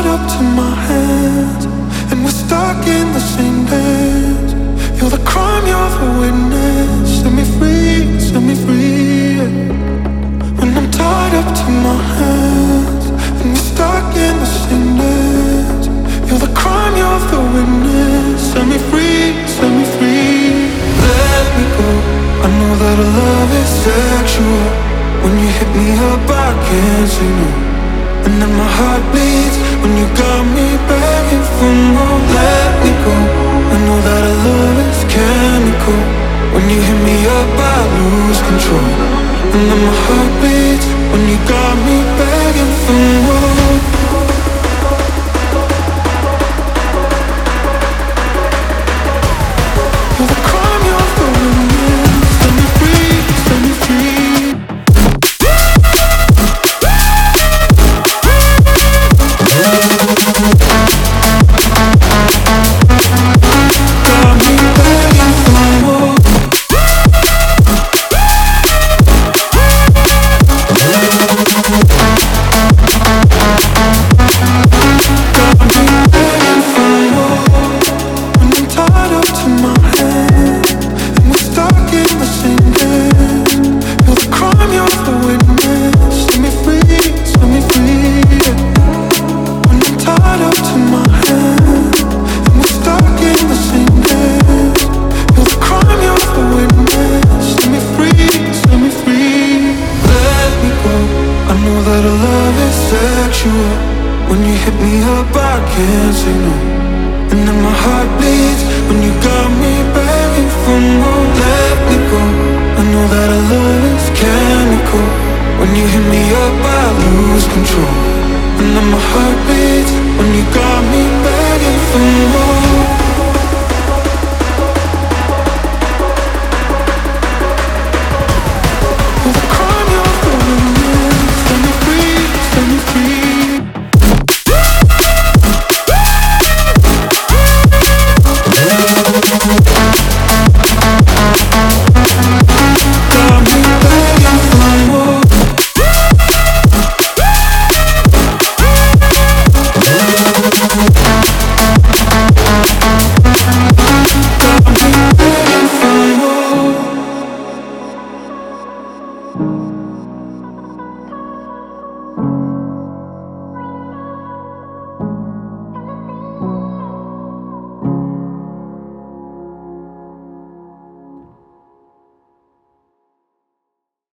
up to my hands, and we're stuck in the same dance. You're the crime, you're the witness. Set me free, set me free, yeah. When I'm tied up to my hands, and we're stuck in the same dance. You're the crime, you're the witness. Set me free, set me free. Let me go. I know that our love is sexual. When you hit me up, I can't say no. And then my heart bleeds when you got me begging for more. Let me go. I know that our love is chemical. When you hit me up, I lose control. And then my heart bleeds when you got me begging for more. You're the crime, you're the witness. Set me free, set me free. When you hit me up, I can't say no. And then my heart bleeds when you got me begging for more. Let me go. I know that our love is chemical. When you hit me up, I lose control. And then my heart bleeds when you got me begging for more.